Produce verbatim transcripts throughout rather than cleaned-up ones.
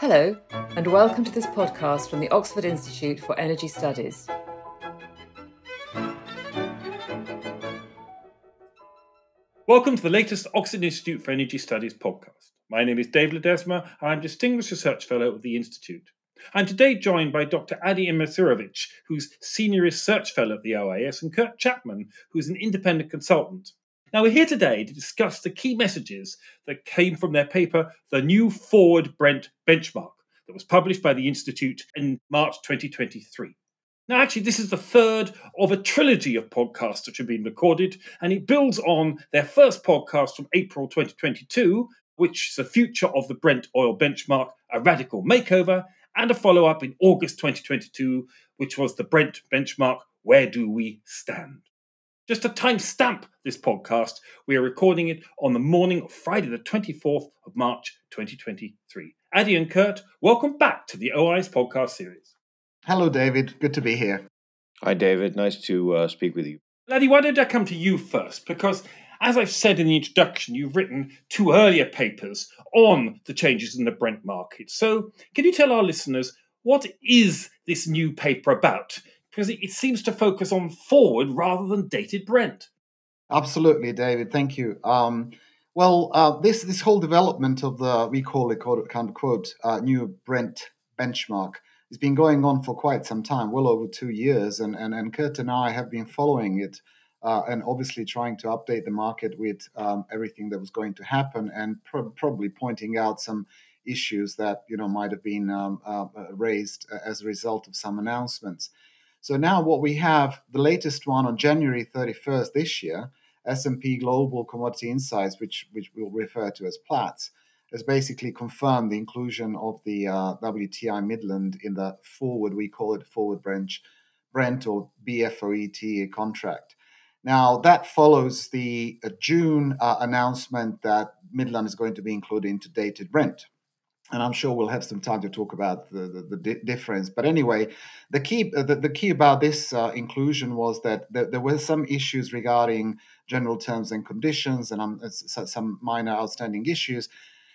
Hello, and welcome to this podcast from the Oxford Institute for Energy Studies. Welcome to the latest Oxford Institute for Energy Studies podcast. My name is Dave Ledesma, and I'm Distinguished Research Fellow of the Institute. I'm today joined by Doctor Adi Imrasirovic, who's Senior Research Fellow of the O I S, and Kurt Chapman, who's an independent consultant. Now, we're here today to discuss the key messages that came from their paper, The New Forward Brent Benchmark, that was published by the Institute in March twenty twenty-three. Now, actually, this is the third of a trilogy of podcasts which have been recorded, and it builds on their first podcast from April twenty twenty-two, which is the future of the Brent oil benchmark, a radical makeover, and a follow-up in August twenty twenty-two, which was the Brent benchmark, where do we stand? Just to timestamp this podcast, we are recording it on the morning of Friday the twenty-fourth of March twenty twenty-three. Adi and Kurt, welcome back to the O I S podcast series. Hello, David. Good to be here. Hi, David. Nice to uh, speak with you. Adi, why don't I come to you first? Because, as I've said in the introduction, you've written two earlier papers on the changes in the Brent market. So, can you tell our listeners, what is this new paper about? Because it seems to focus on forward rather than dated Brent. Absolutely, David. Thank you. Um, well, uh, this this whole development of the, we call it, quote, kind of quote, uh, new Brent benchmark has been going on for quite some time, well over two years. And, and, and Kurt and I have been following it uh, and obviously trying to update the market with um, everything that was going to happen and pro- probably pointing out some issues that, you know, might have been um, uh, raised as a result of some announcements. So now what we have, the latest one on January thirty-first this year, S and P Global Commodity Insights, which, which we'll refer to as Platts, has basically confirmed the inclusion of the uh, W T I Midland in the forward, we call it forward Brent, Brent or B F O E T contract. Now, that follows the uh, June uh, announcement that Midland is going to be included into dated Brent. And I'm sure we'll have some time to talk about the, the, the di- difference. But anyway, the key uh, the, the key about this uh, inclusion was that there, there were some issues regarding general terms and conditions and um, some minor outstanding issues.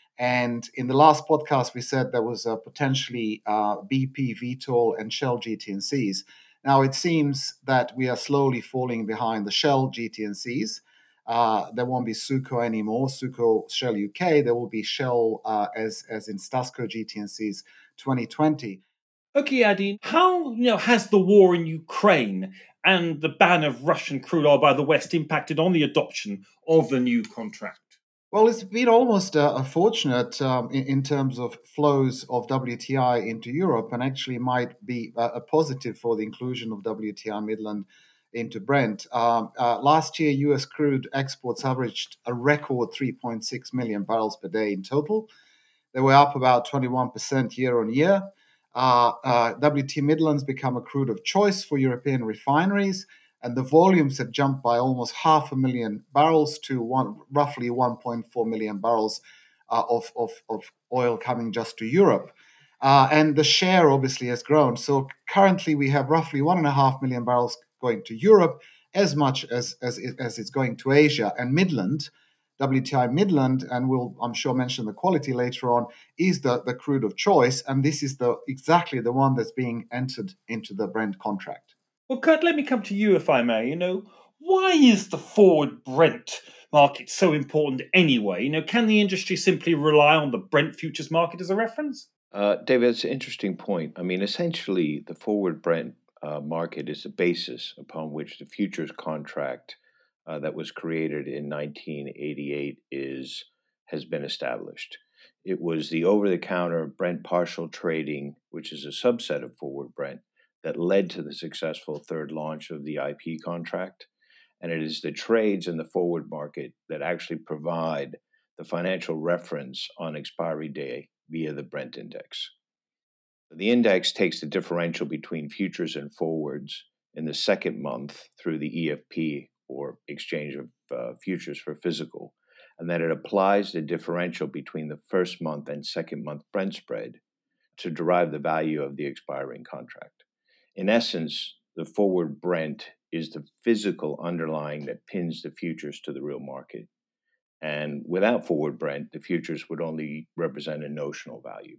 And in the last podcast, we said there was uh, potentially uh, B P, Vitol, and Shell G T N Cs. Now, it seems that we are slowly falling behind the Shell G T N Cs. Uh, there won't be Suco anymore, Suco Shell U K. There will be Shell uh, as as in Stasco G T N Cs twenty twenty. Okay, Adi, how you know has the war in Ukraine and the ban of Russian crude oil by the West impacted on the adoption of the new contract? Well, it's been almost uh, fortunate um, in, in terms of flows of W T I into Europe, and actually might be a, a positive for the inclusion of W T I Midland into Brent. Um, uh, last year, U S crude exports averaged a record three point six million barrels per day in total. They were up about twenty-one percent year on year. Uh, uh, W T Midland's become a crude of choice for European refineries, and the volumes have jumped by almost half a million barrels to one, roughly one point four million barrels uh, of, of, of oil coming just to Europe. Uh, and the share obviously has grown. So currently we have roughly one and a half million barrels going to Europe, as much as, as, as it's going to Asia. And Midland, W T I Midland, and we'll, I'm sure, mention the quality later on, is the, the crude of choice. And this is the exactly the one that's being entered into the Brent contract. Well, Kurt, let me come to you, if I may. You know, why is the forward Brent market so important anyway? You know, can the industry simply rely on the Brent futures market as a reference? Uh, David, that's an interesting point. I mean, essentially, the forward Brent uh, market is the basis upon which the futures contract uh, that was created in nineteen eighty-eight is has been established. It was the over-the-counter Brent partial trading, which is a subset of forward Brent, that led to the successful third launch of the I P contract. And it is the trades in the forward market that actually provide the financial reference on expiry day via the Brent index. The index takes the differential between futures and forwards in the second month through the E F P, or exchange of uh, futures for physical, and then it applies the differential between the first month and second month Brent spread to derive the value of the expiring contract. In essence, the forward Brent is the physical underlying that pins the futures to the real market. And without forward Brent, the futures would only represent a notional value.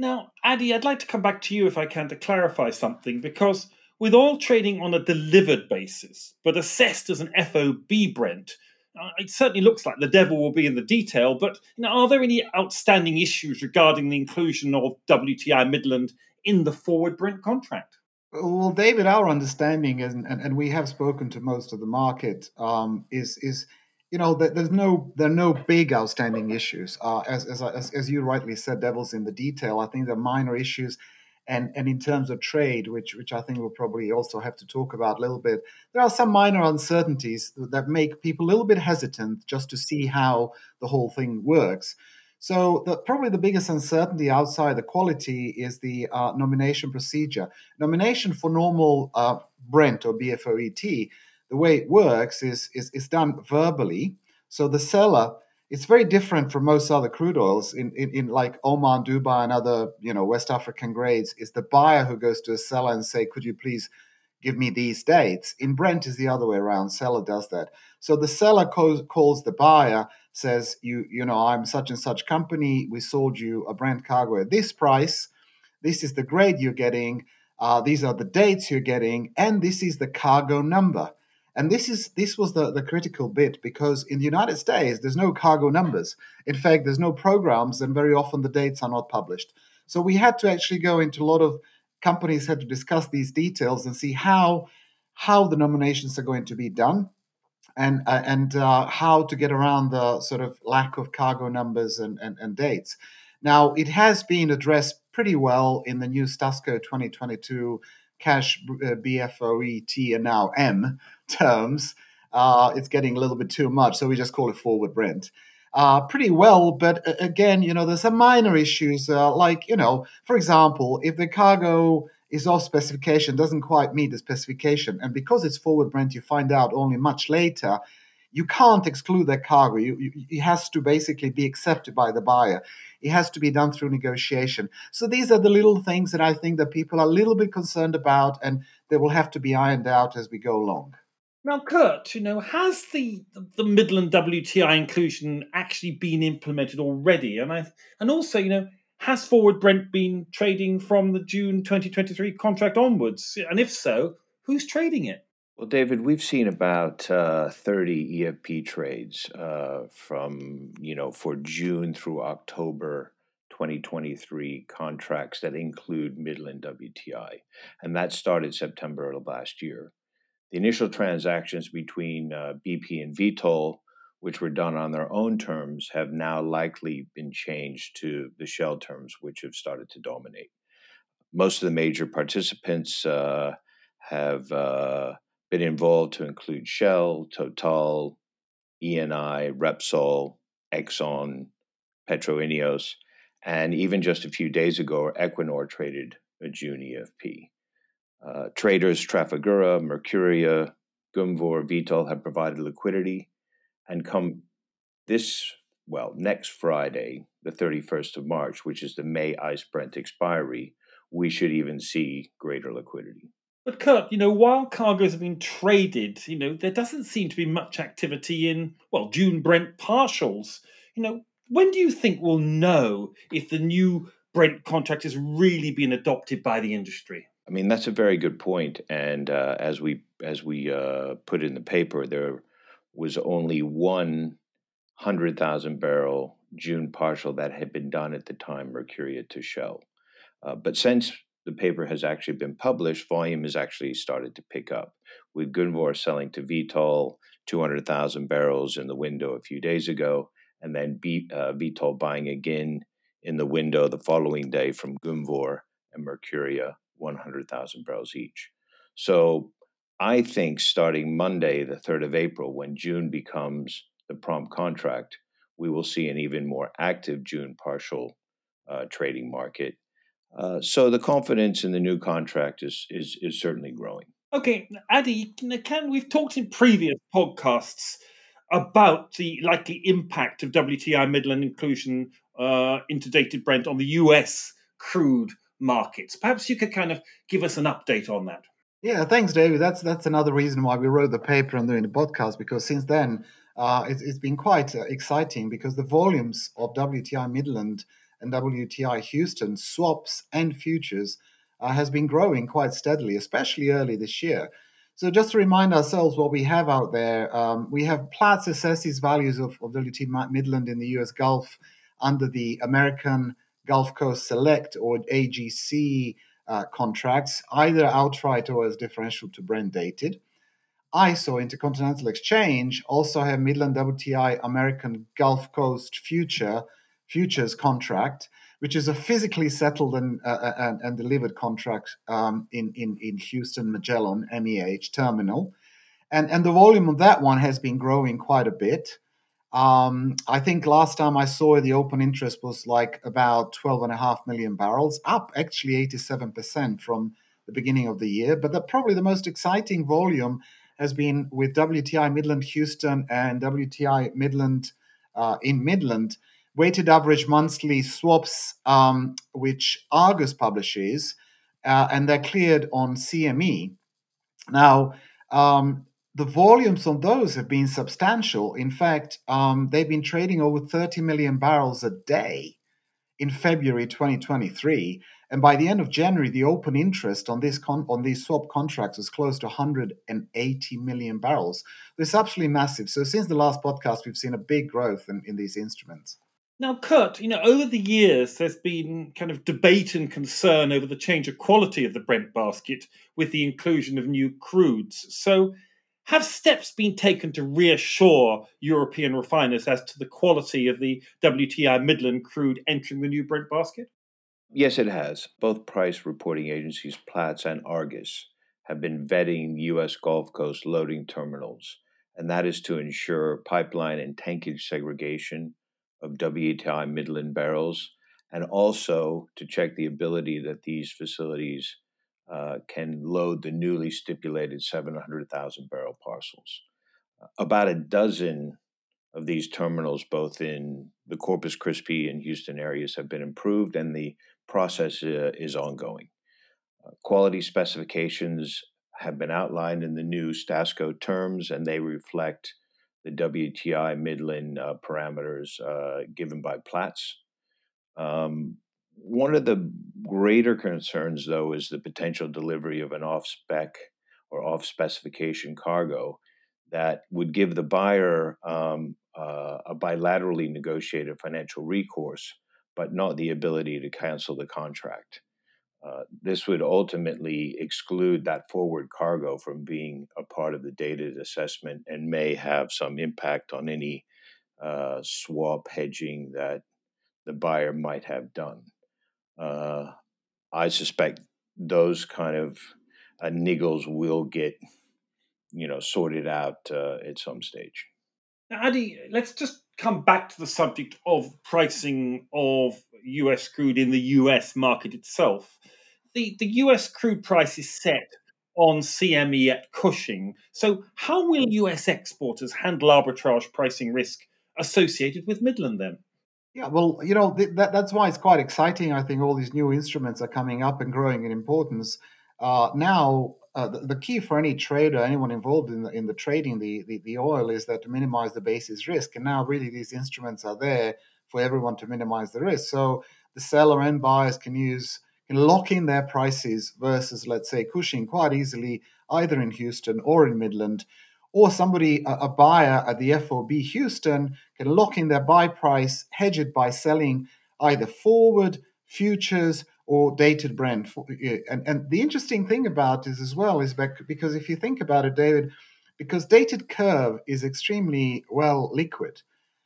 Now, Adi, I'd like to come back to you if I can to clarify something, because with oil trading on a delivered basis, but assessed as an F O B Brent, uh, it certainly looks like the devil will be in the detail. But you know, are there any outstanding issues regarding the inclusion of W T I Midland in the forward Brent contract? Well, David, our understanding, and, and, and we have spoken to most of the market, um, is is you know that there's no there are no big outstanding issues. Uh, as, as as as you rightly said, devil's in the detail. I think there are minor issues, and and in terms of trade, which which I think we'll probably also have to talk about a little bit, there are some minor uncertainties that make people a little bit hesitant just to see how the whole thing works. So the, probably the biggest uncertainty outside the quality is the uh, nomination procedure. Nomination for normal uh, Brent or B F O E T, the way it works is, is, is done verbally. So the seller, it's very different from most other crude oils. In, in, in like Oman, Dubai, and other you know West African grades, is the buyer who goes to a seller and say, could you please give me these dates. In Brent is the other way around. Seller does that. So the seller calls, calls the buyer, says, you, you know, I'm such and such company. We sold you a Brent cargo at this price. This is the grade you're getting. Uh, these are the dates you're getting. And this is the cargo number. And this is this was the, the critical bit, because in the United States, there's no cargo numbers. In fact, there's no programs, and very often the dates are not published. So we had to actually go into a lot of companies had to discuss these details and see how how the nominations are going to be done, and uh, and uh, how to get around the sort of lack of cargo numbers and, and, and dates. Now, it has been addressed pretty well in the new Stasco twenty twenty-two cash uh, B F O E T and now M terms. Uh, it's getting a little bit too much, so we just call it forward Brent. Uh, pretty well, but uh, again, you know, there's some minor issues, uh, like, you know, for example, if the cargo is off specification, doesn't quite meet the specification, and because it's forward Brent, you find out only much later, you can't exclude that cargo. You, you, it has to basically be accepted by the buyer. It has to be done through negotiation. So these are the little things that I think that people are a little bit concerned about, and they will have to be ironed out as we go along. Now, Kurt, you know, has the the Midland W T I inclusion actually been implemented already? And I and also, you know, has forward Brent been trading from the June twenty twenty-three contract onwards? And if so, who's trading it? Well, David, we've seen about uh, thirty E F P trades uh, from, you know, for June through October twenty twenty-three contracts that include Midland W T I. And that started September of last year. The initial transactions between uh, B P and Vitol, which were done on their own terms, have now likely been changed to the Shell terms, which have started to dominate. Most of the major participants uh, have uh, been involved to include Shell, Total, E N I, Repsol, Exxon, PetroIneos, and even just a few days ago, Equinor traded a June E F P. Uh, traders Trafigura, Mercuria, Gunvor, Vitol have provided liquidity, and come this, well, next Friday, the thirty-first of March, which is the May ICE Brent expiry, we should even see greater liquidity. But Kurt, you know, while cargoes have been traded, you know, there doesn't seem to be much activity in, well, June Brent partials. You know, when do you think we'll know if the new Brent contract has really been adopted by the industry? I mean, that's a very good point. And uh, as we as we uh, put in the paper, there was only one hundred thousand barrel June partial that had been done at the time, Mercuria to Shell. Uh, but since the paper has actually been published, volume has actually started to pick up, with Gunvor selling to Vitol two hundred thousand barrels in the window a few days ago, and then B, uh, Vitol buying again in the window the following day from Gunvor and Mercuria one hundred thousand barrels each. So I think starting Monday, the third of April, when June becomes the prompt contract, we will see an even more active June partial uh, trading market. Uh, so the confidence in the new contract is is, is certainly growing. Okay, Adi, can, we've talked in previous podcasts about the likely impact of W T I Midland inclusion uh, into Dated Brent on the U S crude markets. Perhaps you could kind of give us an update on that. Yeah, thanks, David. That's that's another reason why we wrote the paper and doing the podcast, because since then uh, it's, it's been quite uh, exciting, because the volumes of W T I Midland and W T I Houston swaps and futures uh, has been growing quite steadily, especially early this year. So just to remind ourselves what we have out there, um, we have Platts assesses values of, of W T Midland in the U S Gulf under the American Gulf Coast Select or A G C uh, contracts, either outright or as differential to Brent dated. I S O, Intercontinental Exchange, also have Midland W T I American Gulf Coast Future futures contract, which is a physically settled and uh, and, and delivered contract um, in, in in Houston Magellan M E H terminal, and and the volume of that one has been growing quite a bit. Um, I think last time I saw it, the open interest was like about twelve and a half million barrels, up actually eighty-seven percent from the beginning of the year. But the, probably the most exciting volume has been with W T I Midland Houston and W T I Midland uh, in Midland, weighted average monthly swaps, um, which Argus publishes, uh, and they're cleared on C M E. Now, um, the volumes on those have been substantial. In fact, um, they've been trading over thirty million barrels a day in February twenty twenty-three, and by the end of January, the open interest on this con- on these swap contracts was close to one hundred eighty million barrels. It's absolutely massive. So since the last podcast, we've seen a big growth in, in these instruments. Now, Kurt, you know, over the years, there's been kind of debate and concern over the change of quality of the Brent basket with the inclusion of new crudes. So, have steps been taken to reassure European refiners as to the quality of the W T I Midland crude entering the new Brent basket? Yes, it has. Both price reporting agencies, Platts and Argus, have been vetting U S Gulf Coast loading terminals, and that is to ensure pipeline and tankage segregation of W T I Midland barrels, and also to check the ability that these facilities uh, can load the newly stipulated seven hundred thousand barrel parcels. About a dozen of these terminals, both in the Corpus Christi and Houston areas, have been improved, and the process uh, is ongoing. Uh, quality specifications have been outlined in the new STASCO terms, and they reflect the W T I Midland uh, parameters uh, given by Platts. Um, one of the greater concerns, though, is the potential delivery of an off-spec or off-specification cargo that would give the buyer um, uh, a bilaterally negotiated financial recourse, but not the ability to cancel the contract. Uh, this would ultimately exclude that forward cargo from being a part of the dated assessment and may have some impact on any uh, swap hedging that the buyer might have done. Uh, I suspect those kind of uh, niggles will get, you know, sorted out uh, at some stage. Now, Adi, let's just come back to the subject of pricing of U S crude in the U S market itself. The, the U S crude price is set on C M E at Cushing. So, how will U S exporters handle arbitrage pricing risk associated with Midland then? Yeah, well, you know, th- that, that's why it's quite exciting. I think all these new instruments are coming up and growing in importance. Uh, now, uh, the, the key for any trader, anyone involved in the, in the trading the, the, the oil, is that to minimize the basis risk. And now, really, these instruments are there for everyone to minimize the risk. So the seller and buyers can use can lock in their prices versus, let's say, Cushing quite easily, either in Houston or in Midland. Or somebody, a, a buyer at the F O B Houston, can lock in their buy price, hedge it by selling either forward, futures, or dated Brent. And, and the interesting thing about this as well is that because if you think about it, David, because dated curve is extremely well liquid.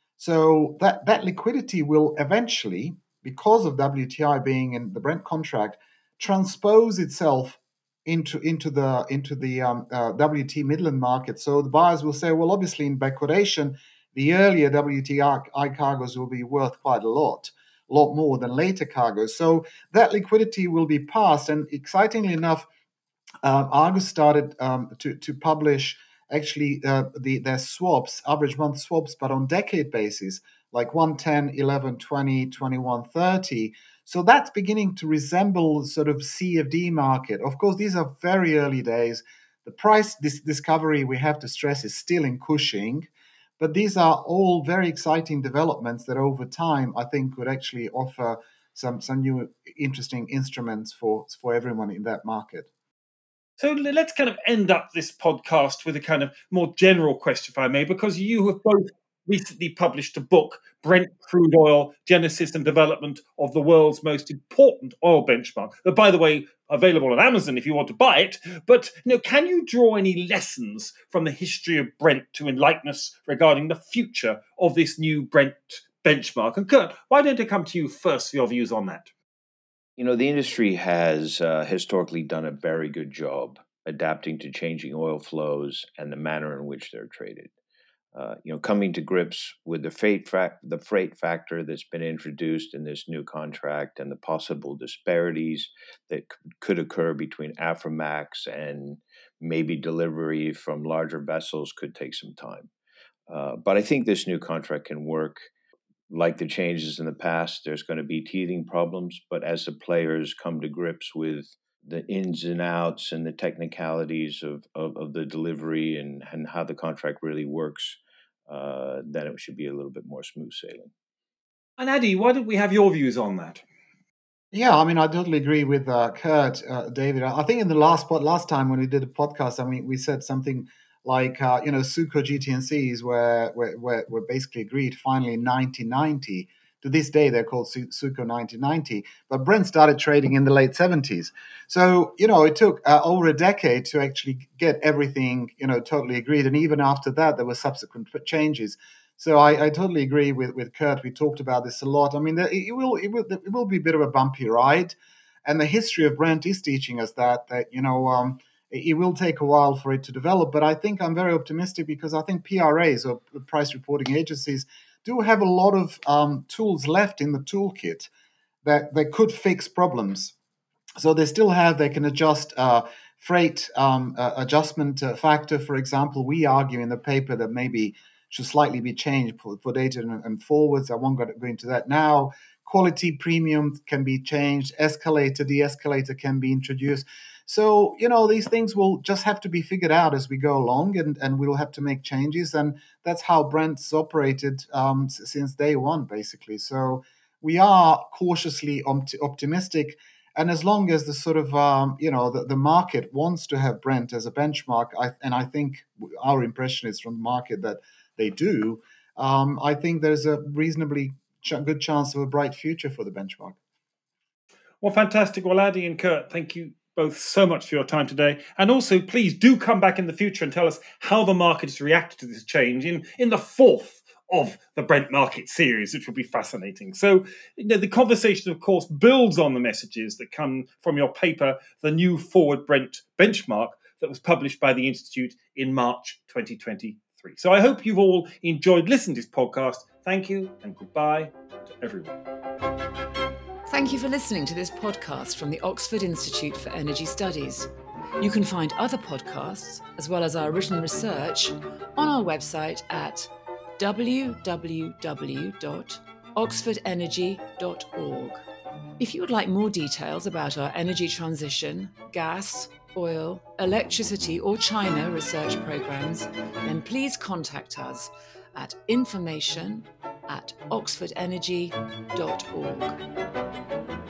So that, that liquidity will eventually, because of W T I being in the Brent contract, transpose itself into into the into the um, uh, W T Midland market. So the buyers will say, well, obviously in backwardation, the earlier W T I cargoes will be worth quite a lot, a lot more than later cargoes. So that liquidity will be passed. And excitingly enough, uh, Argus started um, to to publish actually uh, the their swaps, average month swaps, but on decade basis, like one, ten, eleven, twenty, twenty-one, thirty. So that's beginning to resemble sort of C F D market. Of course, these are very early days. The price dis- discovery, we have to stress, is still in Cushing, But these are all very exciting developments that over time, I think, could actually offer some, some new interesting instruments for, for everyone in that market. So let's kind of end up this podcast with a kind of more general question, if I may, because you have both recently published a book, Brent Crude Oil, Genesis and Development of the World's Most Important Oil Benchmark, that, by the way, available on Amazon if you want to buy it. But you know, can you draw any lessons from the history of Brent to enlighten us regarding the future of this new Brent benchmark? And Kurt, why don't I come to you first for your views on that? You know, the industry has uh, historically done a very good job adapting to changing oil flows and the manner in which they're traded. Uh, you know, coming to grips with the freight, fa- the freight factor that's been introduced in this new contract and the possible disparities that c- could occur between Aframax and maybe delivery from larger vessels could take some time. Uh, but I think this new contract can work. Like the changes in the past, there's going to be teething problems, but as the players come to grips with the ins and outs and the technicalities of, of, of the delivery and, and how the contract really works, uh, then it should be a little bit more smooth sailing. And Adi, why don't we have your views on that? Yeah, I mean, I totally agree with uh, Kurt, uh, David. I think in the last pod, last time when we did a podcast, I mean, we said something like, uh, you know, Suco G T N Cs were, were, were, were basically agreed finally in nineteen ninety. To this day, they're called Su- Suco nineteen ninety. But Brent started trading in the late seventies. So, you know, it took uh, over a decade to actually get everything, you know, totally agreed. And even after that, there were subsequent changes. So I, I totally agree with, with Kurt. We talked about this a lot. I mean, it, it will it will it will be a bit of a bumpy ride, and the history of Brent is teaching us that that you know um, it, it will take a while for it to develop. But I think I'm very optimistic because I think P R As or price reporting agencies do have a lot of um, tools left in the toolkit that that could fix problems. So they still have they can adjust. Uh, freight um, uh, adjustment uh, factor, for example. We argue in the paper that maybe should slightly be changed for, for data and, and forwards. I won't go, go into that now. Quality premium can be changed. Escalator, de-escalator can be introduced. So, you know, these things will just have to be figured out as we go along, and, and we'll have to make changes. And that's how Brent's operated um, since day one, basically. So we are cautiously opt- optimistic. And as long as the sort of, um, you know, the, the market wants to have Brent as a benchmark, I, and I think our impression is from the market that they do, um, I think there's a reasonably ch- good chance of a bright future for the benchmark. Well, fantastic. Well, Adi and Kurt, thank you both so much for your time today. And also, please do come back in the future and tell us how the market has reacted to this change in, in the fourth of the Brent Market series, which will be fascinating. So, you know, the conversation, of course, builds on the messages that come from your paper, The New Forward Brent Benchmark, that was published by the Institute in March twenty twenty-three. So I hope you've all enjoyed listening to this podcast. Thank you and goodbye to everyone. Thank you for listening to this podcast from the Oxford Institute for Energy Studies. You can find other podcasts, as well as our written research, on our website at w w w dot oxford energy dot org. If you would like more details about our energy transition, gas, oil, electricity or China research programs, then please contact us at information at oxford energy dot org.